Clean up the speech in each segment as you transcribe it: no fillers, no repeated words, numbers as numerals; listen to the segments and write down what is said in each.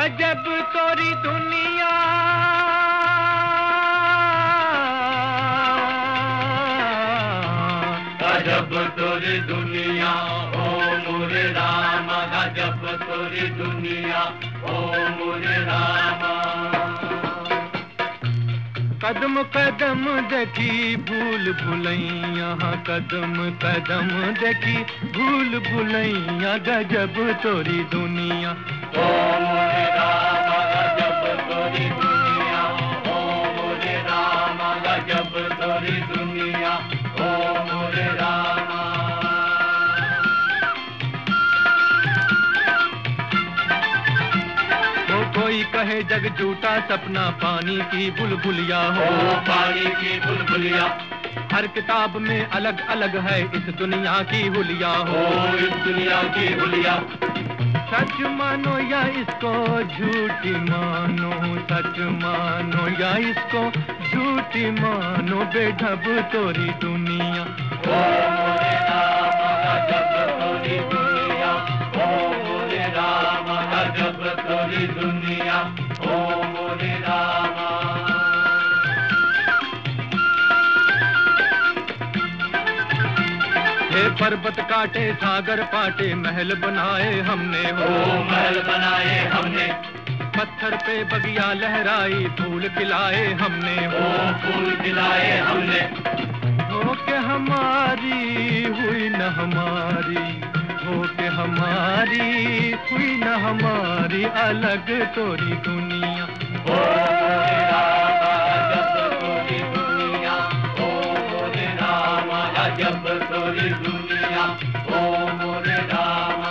अजब तोरी दुनिया, अजब तोरी दुनिया ओ मोरे राम, अजब तोरी दुनिया ओ मोरे राम। कदम कदम देखी भूल भुलैया, कदम कदम देखी भूल भुलैया, गजब तोरी दुनिया ओ मोरे राम, गजब तोरी दुनिया ओ मोरे राम, गजब तोरी दुनिया ओ मोरे राम। कोई कहे जग झूठा सपना पानी की बुलबुलिया हो, पानी की बुलबुलिया। हर किताब में अलग अलग है इस दुनिया की हुलिया हो, इस दुनिया की हुलिया। सच मानो या इसको झूठी मानो, सच मानो या इसको झूठी मानो, बेढब तोरी दुनिया ओ मोरे राम, गजब तोरी दुनिया ओ मोरे राम, गजब तोरी दुनिया ओ मोरे राम। हे पर्वत काटे सागर पाटे, महल बनाए हमने हो, महल बनाए हमने। पत्थर पे बगिया लहराई, फूल खिलाए हमने हो, फूल खिलाए हमने। हो के हमारी हुई न हमारी, हो के हमारी हुई न हमारी, अलग तोरी दुनिया ओ मोरे राम, गजब तोरी दुनिया ओ मोरे राम, गजब तोरी दुनिया ओ मोरे राम।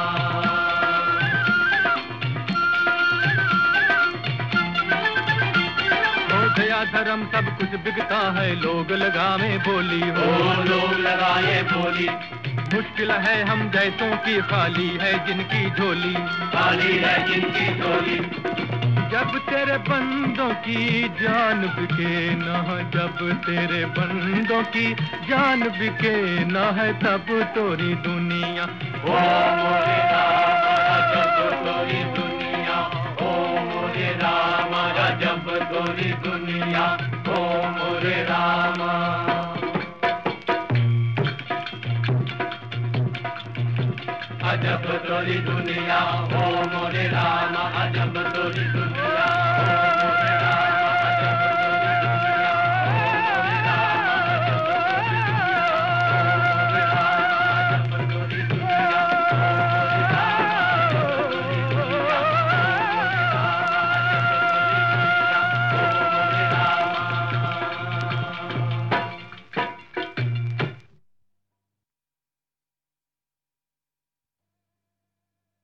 हो गया धर्म सब कुछ बिकता है, लोग लगावे बोली हो, लोग लगाए बोली। मुश्किल है हम जैसों की, खाली है जिनकी झोली, खाली है जिनकी झोली। जब तेरे बंदों की जान बिके न, जब तेरे बंदों की जान बिके न है, तब तोरी दुनिया ओ मोरे राम, गजब तोरी दुनिया ओ मोरे राम, गजब तोरी दुनिया ओ मोरे राम। अजब तोरी दुनिया ओ मोरे राम, अजब तोरी दुनिया।